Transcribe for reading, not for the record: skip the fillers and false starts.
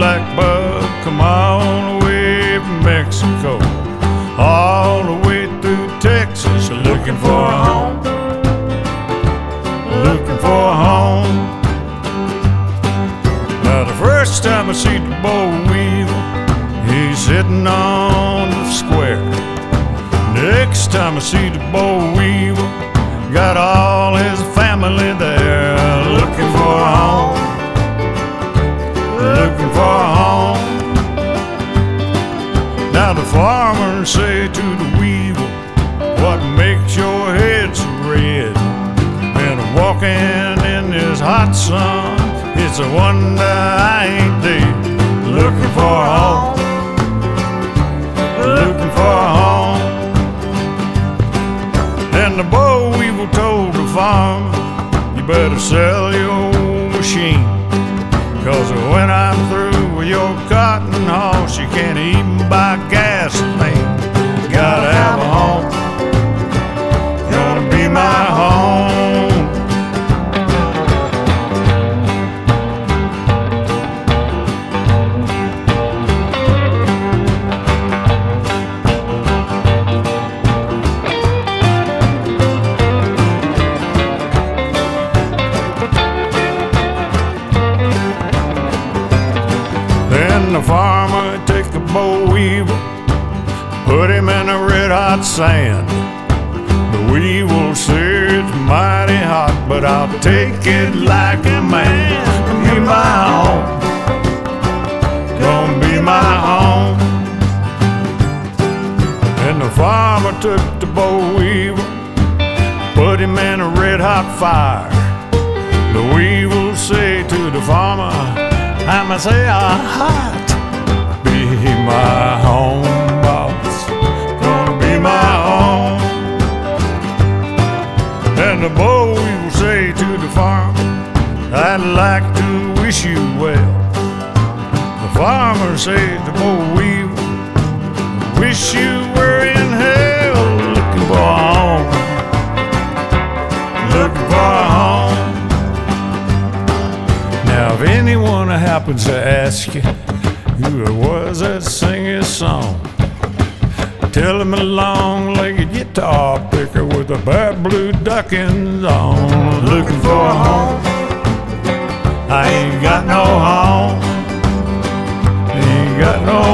black bug come all the way from Mexico, all the way through Texas, looking for a home, looking for a home. Now the first time I see the boll weevil, he's sitting on the square. Next time I see the boll weevil, got all his family there, looking for a home, looking for a home. Now the farmer say to the weevil, what makes your head so red? Been walking in this hot sun, it's a wonder I ain't dead. Looking for a home, looking for a home. And the boll weevil told the farmer, you better sell your machine, 'cause when I'm through with your cotton horse, you can't even buy gasoline. Gotta have a home, gonna be my home. Then the farmer take the boll weevil, put him in a red hot sand. The weevil said it's mighty hot, but I'll take it like a man. Be my home, gonna be my home. And the farmer took the boll weevil, put him in a red hot fire. The weevil say to the farmer, I'ma say a hot, be my home, boss, gonna be my home. And the boll weevil say to the farmer, I'd like to wish you well. The farmer say to the boll weevil, wish you were in hell, looking for a home, looking for a home. Now if anyone happens to ask you who it was that sang his song, tell him a long-legged guitar picker with a bare blue duckins on. Looking for a home, I ain't got no home, ain't got no